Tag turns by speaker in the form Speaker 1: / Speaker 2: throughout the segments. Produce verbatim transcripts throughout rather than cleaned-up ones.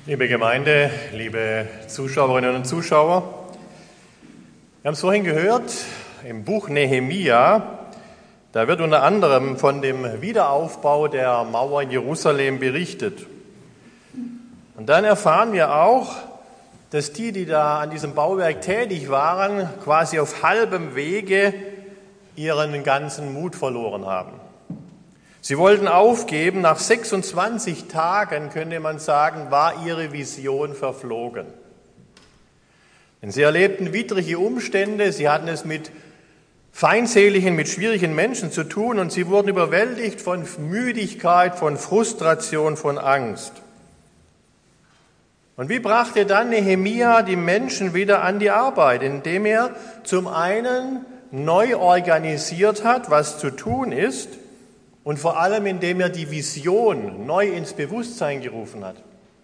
Speaker 1: Liebe Gemeinde, liebe Zuschauerinnen und Zuschauer, wir haben es vorhin gehört, im Buch Nehemia, da wird unter anderem von dem Wiederaufbau der Mauer in Jerusalem berichtet. Und dann erfahren wir auch, dass die, die da an diesem Bauwerk tätig waren, quasi auf halbem Wege ihren ganzen Mut verloren haben. Sie wollten aufgeben, nach sechsundzwanzig Tagen, könnte man sagen, war ihre Vision verflogen. Denn sie erlebten widrige Umstände, sie hatten es mit feindseligen, mit schwierigen Menschen zu tun und sie wurden überwältigt von Müdigkeit, von Frustration, von Angst. Und wie brachte dann Nehemia die Menschen wieder an die Arbeit, indem er zum einen neu organisiert hat, was zu tun ist, und vor allem, indem er die Vision neu ins Bewusstsein gerufen hat.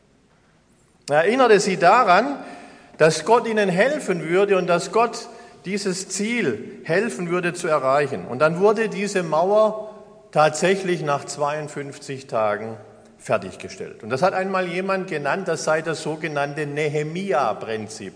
Speaker 1: Er erinnerte sie daran, dass Gott ihnen helfen würde und dass Gott dieses Ziel helfen würde zu erreichen. Und dann wurde diese Mauer tatsächlich nach zweiundfünfzig Tagen fertiggestellt. Und das hat einmal jemand genannt, das sei das sogenannte Nehemia-Prinzip.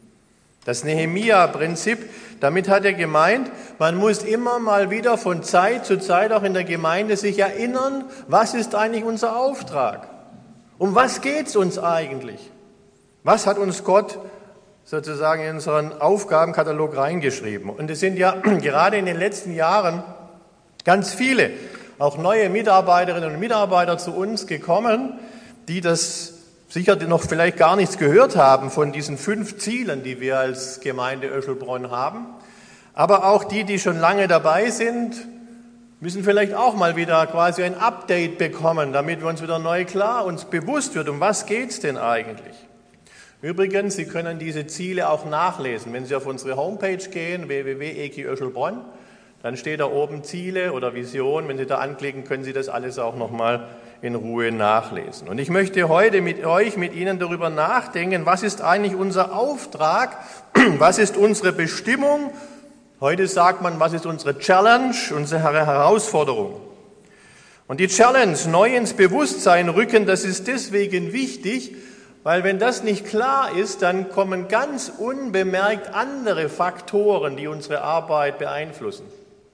Speaker 1: Das Nehemia-Prinzip, damit hat er gemeint, man muss immer mal wieder von Zeit zu Zeit auch in der Gemeinde sich erinnern, was ist eigentlich unser Auftrag? Um was geht es uns eigentlich? Was hat uns Gott sozusagen in unseren Aufgabenkatalog reingeschrieben? Und es sind ja gerade in den letzten Jahren ganz viele, auch neue Mitarbeiterinnen und Mitarbeiter zu uns gekommen, die das sicher noch vielleicht gar nichts gehört haben von diesen fünf Zielen, die wir als Gemeinde Öschelbronn haben. Aber auch die, die schon lange dabei sind, müssen vielleicht auch mal wieder quasi ein Update bekommen, damit wir uns wieder neu klar, uns bewusst wird, um was geht es denn eigentlich. Übrigens, Sie können diese Ziele auch nachlesen. Wenn Sie auf unsere Homepage gehen, w w w punkt e k i Öschelbronn, dann steht da oben Ziele oder Vision. Wenn Sie da anklicken, können Sie das alles auch nochmal in Ruhe nachlesen. Und ich möchte heute mit euch, mit Ihnen darüber nachdenken, was ist eigentlich unser Auftrag, was ist unsere Bestimmung. Heute sagt man, was ist unsere Challenge, unsere Herausforderung. Und die Challenge, neu ins Bewusstsein rücken, das ist deswegen wichtig, weil wenn das nicht klar ist, dann kommen ganz unbemerkt andere Faktoren, die unsere Arbeit beeinflussen.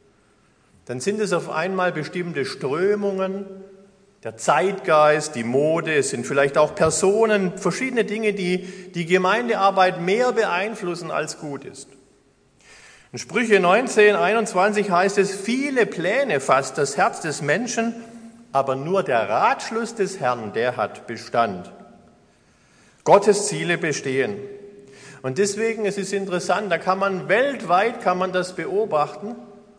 Speaker 1: Dann sind es auf einmal bestimmte Strömungen, der Zeitgeist, die Mode, es sind vielleicht auch Personen, verschiedene Dinge, die die Gemeindearbeit mehr beeinflussen, als gut ist. In Sprüche neunzehn, einundzwanzig heißt es, viele Pläne fasst das Herz des Menschen, aber nur der Ratschluss des Herrn, der hat Bestand. Gottes Ziele bestehen. Und deswegen, es ist interessant, da kann man weltweit, kann man das beobachten,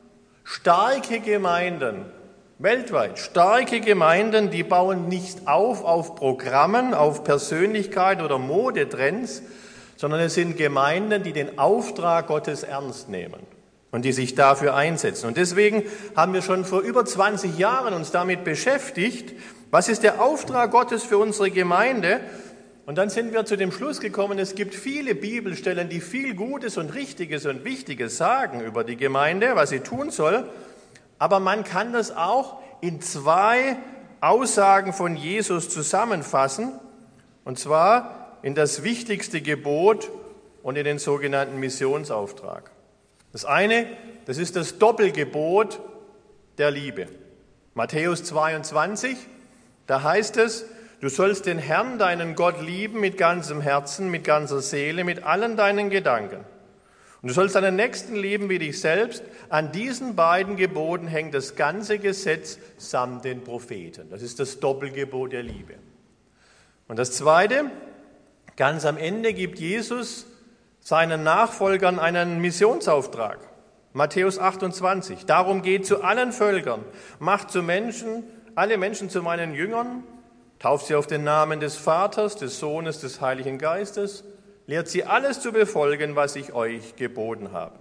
Speaker 1: starke Gemeinden, weltweit, starke Gemeinden, die bauen nicht auf auf Programmen, auf Persönlichkeit oder Modetrends, sondern es sind Gemeinden, die den Auftrag Gottes ernst nehmen und die sich dafür einsetzen. Und deswegen haben wir schon vor über zwanzig Jahren uns damit beschäftigt, was ist der Auftrag Gottes für unsere Gemeinde? Und dann sind wir zu dem Schluss gekommen, es gibt viele Bibelstellen, die viel Gutes und Richtiges und Wichtiges sagen über die Gemeinde, was sie tun soll. Aber man kann das auch in zwei Aussagen von Jesus zusammenfassen, und zwar in das wichtigste Gebot und in den sogenannten Missionsauftrag. Das eine, das ist das Doppelgebot der Liebe. Matthäus zweiundzwanzig, da heißt es, du sollst den Herrn, deinen Gott, lieben mit ganzem Herzen, mit ganzer Seele, mit allen deinen Gedanken. Und du sollst deinen Nächsten lieben wie dich selbst. An diesen beiden Geboten hängt das ganze Gesetz samt den Propheten. Das ist das Doppelgebot der Liebe. Und das Zweite, ganz am Ende gibt Jesus seinen Nachfolgern einen Missionsauftrag. Matthäus achtundzwanzig. Darum geht zu allen Völkern, macht zu Menschen, alle Menschen zu meinen Jüngern, tauft sie auf den Namen des Vaters, des Sohnes, des Heiligen Geistes, lehrt sie alles zu befolgen, was ich euch geboten habe.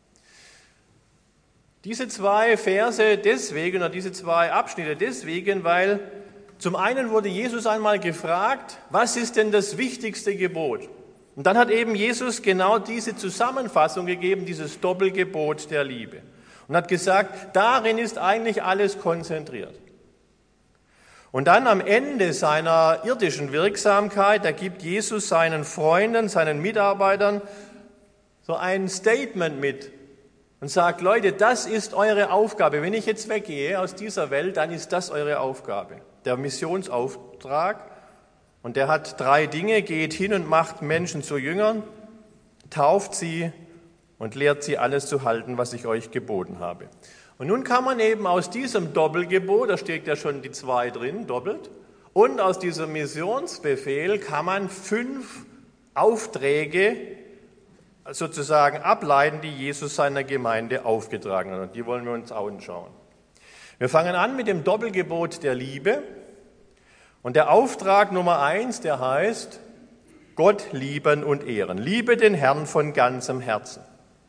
Speaker 1: Diese zwei Verse deswegen, oder diese zwei Abschnitte deswegen, weil zum einen wurde Jesus einmal gefragt, was ist denn das wichtigste Gebot? Und dann hat eben Jesus genau diese Zusammenfassung gegeben, dieses Doppelgebot der Liebe. Und hat gesagt, darin ist eigentlich alles konzentriert. Und dann am Ende seiner irdischen Wirksamkeit, da gibt Jesus seinen Freunden, seinen Mitarbeitern so ein Statement mit und sagt, Leute, das ist eure Aufgabe. Wenn ich jetzt weggehe aus dieser Welt, dann ist das eure Aufgabe. Der Missionsauftrag. Und der hat drei Dinge: Geht hin und macht Menschen zu Jüngern, tauft sie und lehrt sie alles zu halten, was ich euch geboten habe. Und nun kann man eben aus diesem Doppelgebot, da steht ja schon die zwei drin, doppelt, und aus diesem Missionsbefehl kann man fünf Aufträge sozusagen ableiten, die Jesus seiner Gemeinde aufgetragen hat. Und die wollen wir uns auch anschauen. Wir fangen an mit dem Doppelgebot der Liebe. Und der Auftrag Nummer eins, der heißt, Gott lieben und ehren. Liebe den Herrn von ganzem Herzen.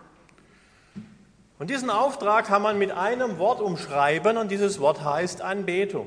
Speaker 1: Und diesen Auftrag kann man mit einem Wort umschreiben und dieses Wort heißt Anbetung.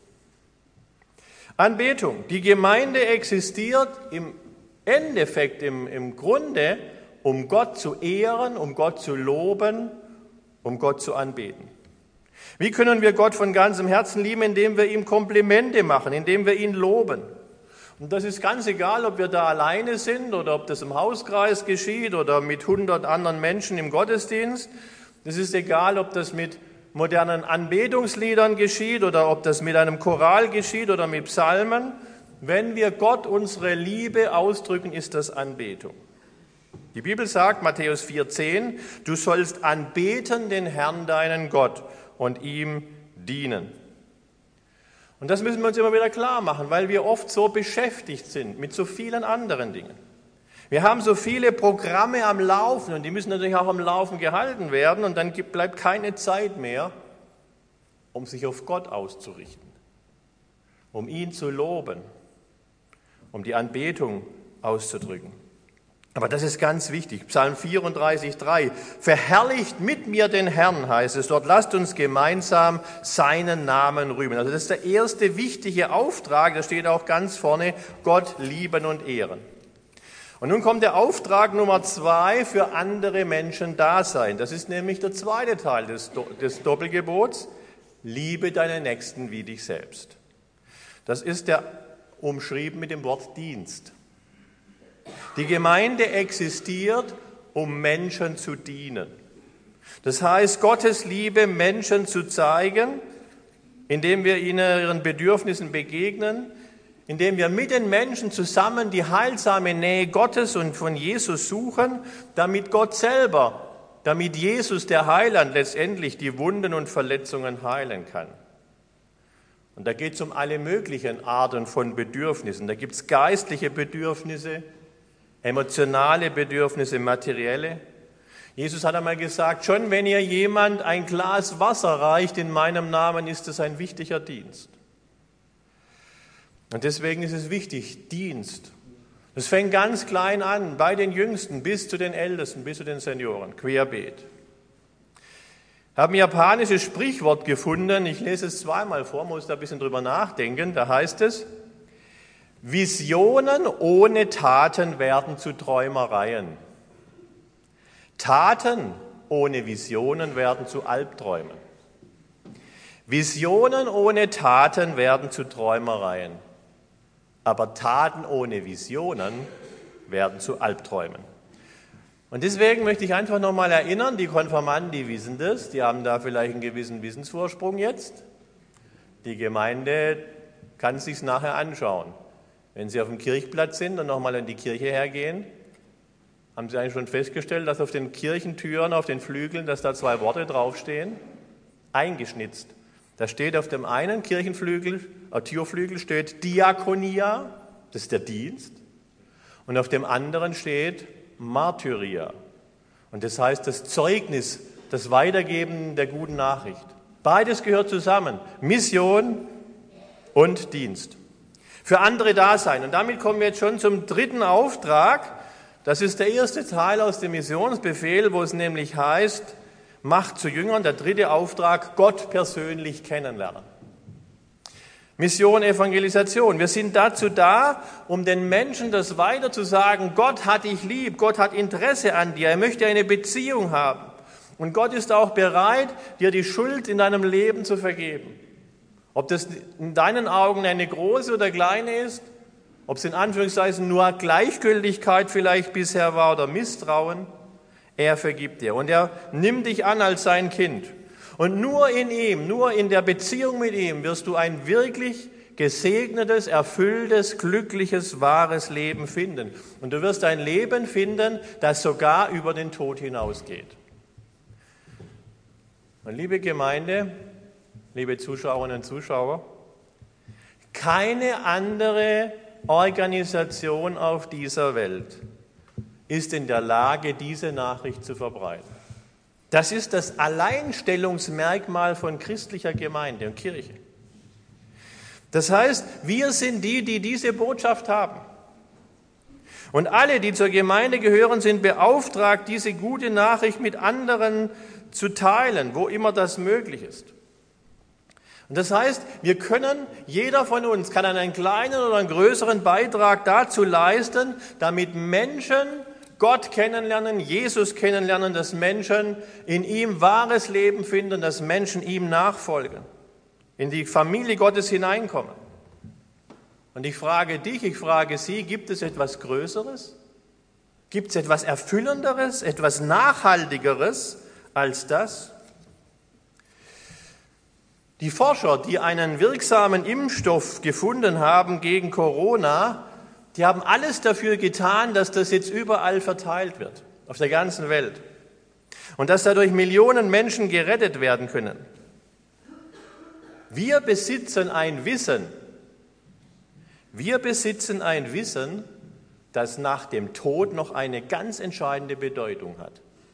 Speaker 1: Anbetung. Die Gemeinde existiert im Endeffekt, im, im Grunde, um Gott zu ehren, um Gott zu loben, um Gott zu anbeten. Wie können wir Gott von ganzem Herzen lieben? Indem wir ihm Komplimente machen, indem wir ihn loben. Und das ist ganz egal, ob wir da alleine sind oder ob das im Hauskreis geschieht oder mit hundert anderen Menschen im Gottesdienst. Es ist egal, ob das mit modernen Anbetungsliedern geschieht oder ob das mit einem Choral geschieht oder mit Psalmen. Wenn wir Gott unsere Liebe ausdrücken, ist das Anbetung. Die Bibel sagt, Matthäus vier zehn, du sollst anbeten den Herrn, deinen Gott, und ihm dienen. Und das müssen wir uns immer wieder klar machen, weil wir oft so beschäftigt sind mit so vielen anderen Dingen. Wir haben so viele Programme am Laufen und die müssen natürlich auch am Laufen gehalten werden und dann bleibt keine Zeit mehr, um sich auf Gott auszurichten, um ihn zu loben, um die Anbetung auszudrücken. Aber das ist ganz wichtig. Psalm vierunddreißig drei. Verherrlicht mit mir den Herrn, heißt es dort. Lasst uns gemeinsam seinen Namen rühmen. Also das ist der erste wichtige Auftrag. Da steht auch ganz vorne, Gott lieben und ehren. Und nun kommt der Auftrag Nummer zwei, für andere Menschen da sein. Das ist nämlich der zweite Teil des, des Doppelgebots. Liebe deinen Nächsten wie dich selbst. Das ist der umschrieben mit dem Wort Dienst. Die Gemeinde existiert, um Menschen zu dienen. Das heißt, Gottes Liebe Menschen zu zeigen, indem wir ihnen ihren Bedürfnissen begegnen, indem wir mit den Menschen zusammen die heilsame Nähe Gottes und von Jesus suchen, damit Gott selber, damit Jesus, der Heiland, letztendlich die Wunden und Verletzungen heilen kann. Und da geht es um alle möglichen Arten von Bedürfnissen. Da gibt es geistliche Bedürfnisse, emotionale Bedürfnisse, materielle. Jesus hat einmal gesagt, schon wenn ihr jemand ein Glas Wasser reicht in meinem Namen, ist es ein wichtiger Dienst. Und deswegen ist es wichtig, Dienst. Das fängt ganz klein an, bei den Jüngsten bis zu den Ältesten, bis zu den Senioren, querbeet. Ich habe ein japanisches Sprichwort gefunden, ich lese es zweimal vor, muss da ein bisschen drüber nachdenken, da heißt es, Visionen ohne Taten werden zu Träumereien. Taten ohne Visionen werden zu Albträumen. Visionen ohne Taten werden zu Träumereien. Aber Taten ohne Visionen werden zu Albträumen. Und deswegen möchte ich einfach nochmal erinnern, die Konfirmanden, die wissen das, die haben da vielleicht einen gewissen Wissensvorsprung jetzt. Die Gemeinde kann es sich nachher anschauen. Wenn Sie auf dem Kirchplatz sind und nochmal in die Kirche hergehen, haben Sie eigentlich schon festgestellt, dass auf den Kirchentüren, auf den Flügeln, dass da zwei Worte draufstehen, eingeschnitzt. Da steht auf dem einen Kirchenflügel, äh, Türflügel steht Diakonia, das ist der Dienst, und auf dem anderen steht Martyria. Und das heißt das Zeugnis, das Weitergeben der guten Nachricht. Beides gehört zusammen, Mission und Dienst. Für andere da sein. Und damit kommen wir jetzt schon zum dritten Auftrag. Das ist der erste Teil aus dem Missionsbefehl, wo es nämlich heißt, macht zu Jüngern, der dritte Auftrag, Gott persönlich kennenlernen. Mission, Evangelisation. Wir sind dazu da, um den Menschen das weiter zu sagen, Gott hat dich lieb, Gott hat Interesse an dir, er möchte eine Beziehung haben. Und Gott ist auch bereit, dir die Schuld in deinem Leben zu vergeben. Ob das in deinen Augen eine große oder kleine ist, ob es in Anführungszeichen nur Gleichgültigkeit vielleicht bisher war oder Misstrauen, er vergibt dir. Und er nimmt dich an als sein Kind. Und nur in ihm, nur in der Beziehung mit ihm wirst du ein wirklich gesegnetes, erfülltes, glückliches, wahres Leben finden. Und du wirst ein Leben finden, das sogar über den Tod hinausgeht. Und liebe Gemeinde, liebe Zuschauerinnen und Zuschauer, keine andere Organisation auf dieser Welt ist in der Lage, diese Nachricht zu verbreiten. Das ist das Alleinstellungsmerkmal von christlicher Gemeinde und Kirche. Das heißt, wir sind die, die diese Botschaft haben. Und alle, die zur Gemeinde gehören, sind beauftragt, diese gute Nachricht mit anderen zu teilen, wo immer das möglich ist. Und das heißt, wir können, jeder von uns kann einen kleinen oder einen größeren Beitrag dazu leisten, damit Menschen Gott kennenlernen, Jesus kennenlernen, dass Menschen in ihm wahres Leben finden, dass Menschen ihm nachfolgen, in die Familie Gottes hineinkommen. Und ich frage dich, ich frage Sie, gibt es etwas Größeres? Gibt es etwas Erfüllenderes, etwas Nachhaltigeres als das? Die Forscher, die einen wirksamen Impfstoff gefunden haben gegen Corona, die haben alles dafür getan, dass das jetzt überall verteilt wird, auf der ganzen Welt. Und dass dadurch Millionen Menschen gerettet werden können. Wir besitzen ein Wissen, wir besitzen ein Wissen, das nach dem Tod noch eine ganz entscheidende Bedeutung hat.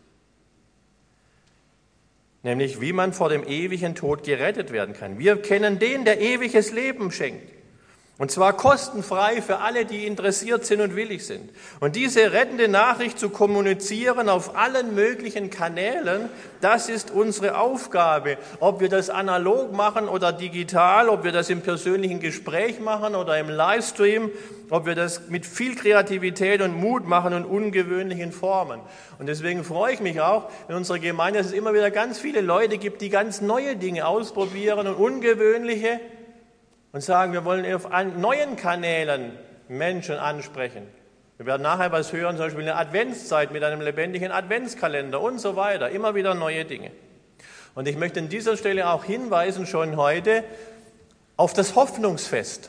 Speaker 1: Nämlich, wie man vor dem ewigen Tod gerettet werden kann. Wir kennen den, der ewiges Leben schenkt. Und zwar kostenfrei für alle, die interessiert sind und willig sind. Und diese rettende Nachricht zu kommunizieren auf allen möglichen Kanälen, das ist unsere Aufgabe. Ob wir das analog machen oder digital, ob wir das im persönlichen Gespräch machen oder im Livestream, ob wir das mit viel Kreativität und Mut machen und ungewöhnlichen Formen. Und deswegen freue ich mich auch in unserer Gemeinde, dass es immer wieder ganz viele Leute gibt, die ganz neue Dinge ausprobieren und ungewöhnliche und sagen, wir wollen auf neuen Kanälen Menschen ansprechen. Wir werden nachher was hören, zum Beispiel eine Adventszeit mit einem lebendigen Adventskalender und so weiter. Immer wieder neue Dinge. Und ich möchte an dieser Stelle auch hinweisen, schon heute, auf das Hoffnungsfest.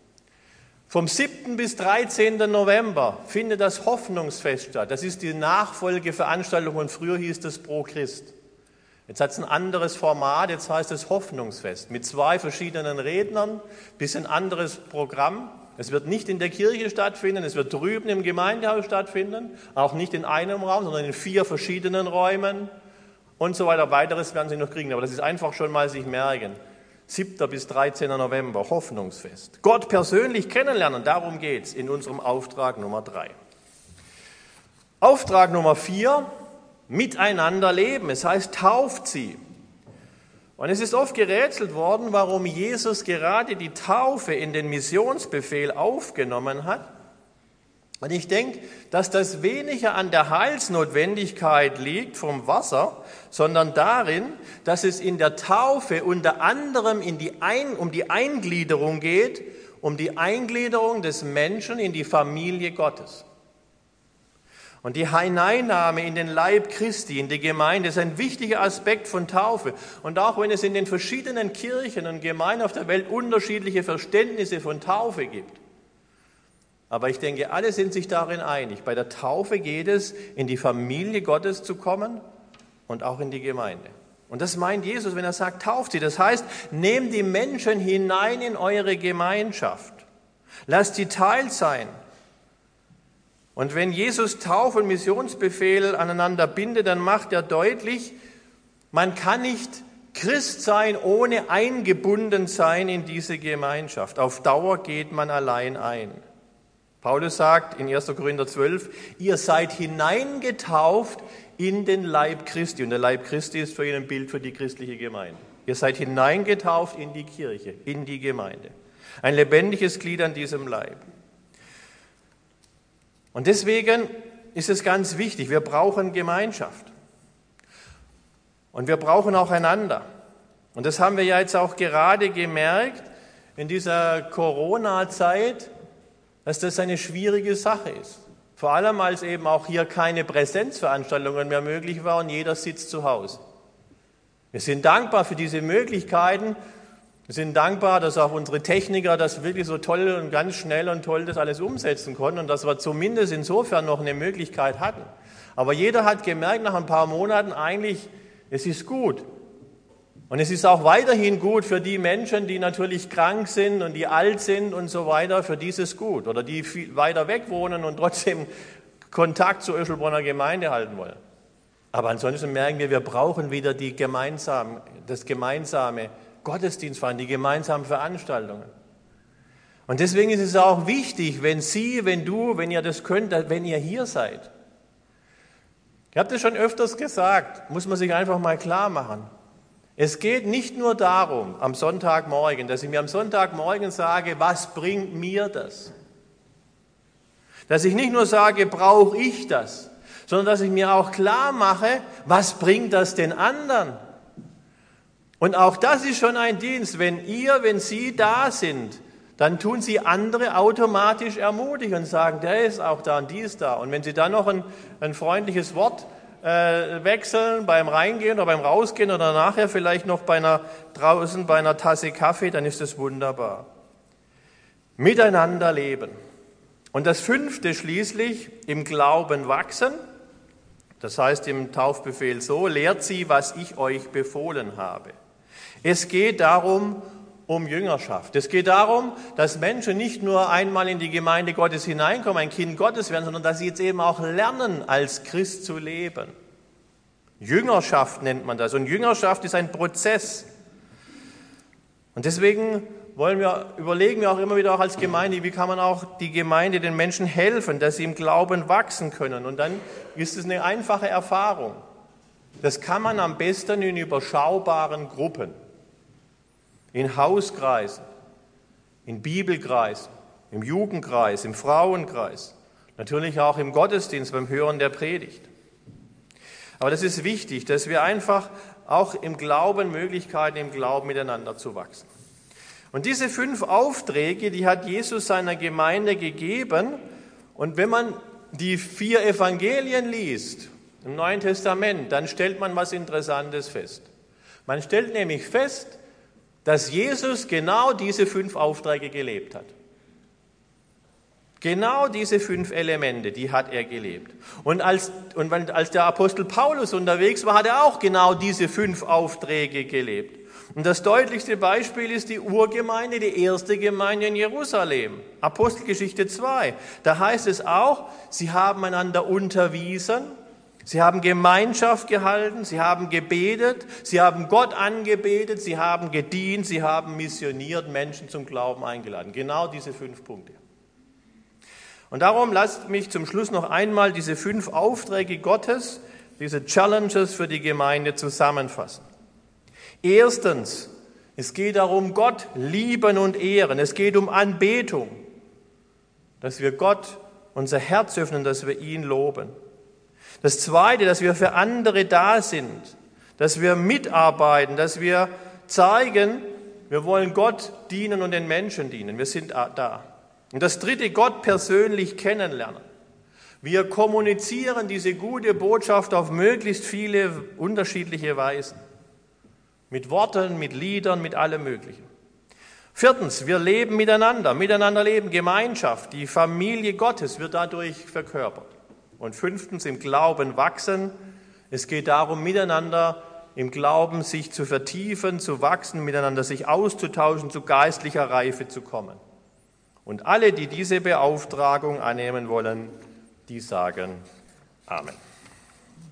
Speaker 1: Vom siebten bis dreizehnten November findet das Hoffnungsfest statt. Das ist die Nachfolgeveranstaltung von früher hieß das Pro Christ. Jetzt hat es ein anderes Format, jetzt heißt es Hoffnungsfest, mit zwei verschiedenen Rednern, bisschen anderes Programm. Es wird nicht in der Kirche stattfinden, es wird drüben im Gemeindehaus stattfinden, auch nicht in einem Raum, sondern in vier verschiedenen Räumen und so weiter. Weiteres werden Sie noch kriegen, aber das ist einfach schon mal sich merken. siebten bis dreizehnten November, Hoffnungsfest. Gott persönlich kennenlernen, darum geht es in unserem Auftrag Nummer drei. Auftrag Nummer vier. Miteinander leben. Es heißt, tauft sie. Und es ist oft gerätselt worden, warum Jesus gerade die Taufe in den Missionsbefehl aufgenommen hat. Und ich denke, dass das weniger an der Heilsnotwendigkeit liegt vom Wasser, sondern darin, dass es in der Taufe unter anderem in die Ein- um die Eingliederung geht, um die Eingliederung des Menschen in die Familie Gottes. Und die Hineinnahme in den Leib Christi, in die Gemeinde, ist ein wichtiger Aspekt von Taufe. Und auch wenn es in den verschiedenen Kirchen und Gemeinden auf der Welt unterschiedliche Verständnisse von Taufe gibt. Aber ich denke, alle sind sich darin einig. Bei der Taufe geht es, in die Familie Gottes zu kommen und auch in die Gemeinde. Und das meint Jesus, wenn er sagt, tauft sie. Das heißt, nehmt die Menschen hinein in eure Gemeinschaft. Lasst sie Teil sein. Und wenn Jesus Tauf- und Missionsbefehl aneinander bindet, dann macht er deutlich, man kann nicht Christ sein, ohne eingebunden sein in diese Gemeinschaft. Auf Dauer geht man allein ein. Paulus sagt in erster Korinther zwölf, ihr seid hineingetauft in den Leib Christi. Und der Leib Christi ist für ihn ein Bild für die christliche Gemeinde. Ihr seid hineingetauft in die Kirche, in die Gemeinde. Ein lebendiges Glied an diesem Leib. Und deswegen ist es ganz wichtig, wir brauchen Gemeinschaft. Und wir brauchen auch einander. Und das haben wir ja jetzt auch gerade gemerkt in dieser Corona-Zeit, dass das eine schwierige Sache ist. Vor allem, als eben auch hier keine Präsenzveranstaltungen mehr möglich waren und jeder sitzt zu Hause. Wir sind dankbar für diese Möglichkeiten. Wir sind dankbar, dass auch unsere Techniker das wirklich so toll und ganz schnell und toll das alles umsetzen konnten und dass wir zumindest insofern noch eine Möglichkeit hatten. Aber jeder hat gemerkt nach ein paar Monaten eigentlich, es ist gut. Und es ist auch weiterhin gut für die Menschen, die natürlich krank sind und die alt sind und so weiter, für die ist es gut. Oder die viel weiter weg wohnen und trotzdem Kontakt zur Öschelbronner Gemeinde halten wollen. Aber ansonsten merken wir, wir brauchen wieder die gemeinsam, das gemeinsame Gottesdienstfeiern, die gemeinsamen Veranstaltungen. Und deswegen ist es auch wichtig, wenn Sie, wenn du, wenn ihr das könnt, wenn ihr hier seid. Ich habe das schon öfters gesagt, muss man sich einfach mal klar machen. Es geht nicht nur darum, am Sonntagmorgen, dass ich mir am Sonntagmorgen sage, was bringt mir das? Dass ich nicht nur sage, brauche ich das, sondern dass ich mir auch klar mache, was bringt das den anderen? Und auch das ist schon ein Dienst. Wenn ihr, wenn Sie da sind, dann tun Sie andere automatisch ermutigen und sagen, der ist auch da und die ist da. Und wenn Sie dann noch ein, ein freundliches Wort äh, wechseln beim Reingehen oder beim Rausgehen oder nachher vielleicht noch bei einer, draußen bei einer Tasse Kaffee, dann ist das wunderbar. Miteinander leben. Und das Fünfte schließlich, im Glauben wachsen. Das heißt im Taufbefehl so, lehrt sie, was ich euch befohlen habe. Es geht darum, um Jüngerschaft. Es geht darum, dass Menschen nicht nur einmal in die Gemeinde Gottes hineinkommen, ein Kind Gottes werden, sondern dass sie jetzt eben auch lernen, als Christ zu leben. Jüngerschaft nennt man das. Und Jüngerschaft ist ein Prozess. Und deswegen wollen wir, überlegen wir auch immer wieder auch als Gemeinde, wie kann man auch die Gemeinde den Menschen helfen, dass sie im Glauben wachsen können. Und dann ist es eine einfache Erfahrung. Das kann man am besten in überschaubaren Gruppen. In Hauskreisen, in Bibelkreisen, im Jugendkreis, im Frauenkreis, natürlich auch im Gottesdienst beim Hören der Predigt. Aber das ist wichtig, dass wir einfach auch im Glauben Möglichkeiten im Glauben miteinander zu wachsen. Und diese fünf Aufträge, die hat Jesus seiner Gemeinde gegeben. Und wenn man die vier Evangelien liest im Neuen Testament, dann stellt man was Interessantes fest. Man stellt nämlich fest, dass Jesus genau diese fünf Aufträge gelebt hat. Genau diese fünf Elemente, die hat er gelebt. Und als, und als der Apostel Paulus unterwegs war, hat er auch genau diese fünf Aufträge gelebt. Und das deutlichste Beispiel ist die Urgemeinde, die erste Gemeinde in Jerusalem. Apostelgeschichte zwei. Da heißt es auch, sie haben einander unterwiesen, sie haben Gemeinschaft gehalten, sie haben gebetet, sie haben Gott angebetet, sie haben gedient, sie haben missioniert, Menschen zum Glauben eingeladen. Genau diese fünf Punkte. Und darum lasst mich zum Schluss noch einmal diese fünf Aufträge Gottes, diese Challenges für die Gemeinde zusammenfassen. Erstens, es geht darum, Gott lieben und ehren. Es geht um Anbetung, dass wir Gott unser Herz öffnen, dass wir ihn loben. Das Zweite, dass wir für andere da sind, dass wir mitarbeiten, dass wir zeigen, wir wollen Gott dienen und den Menschen dienen. Wir sind da. Und das Dritte, Gott persönlich kennenlernen. Wir kommunizieren diese gute Botschaft auf möglichst viele unterschiedliche Weisen. Mit Worten, mit Liedern, mit allem Möglichen. Viertens, wir leben miteinander. Miteinander leben, Gemeinschaft. Die Familie Gottes wird dadurch verkörpert. Und fünftens, im Glauben wachsen. Es geht darum, miteinander im Glauben sich zu vertiefen, zu wachsen, miteinander sich auszutauschen, zu geistlicher Reife zu kommen. Und alle, die diese Beauftragung annehmen wollen, die sagen Amen.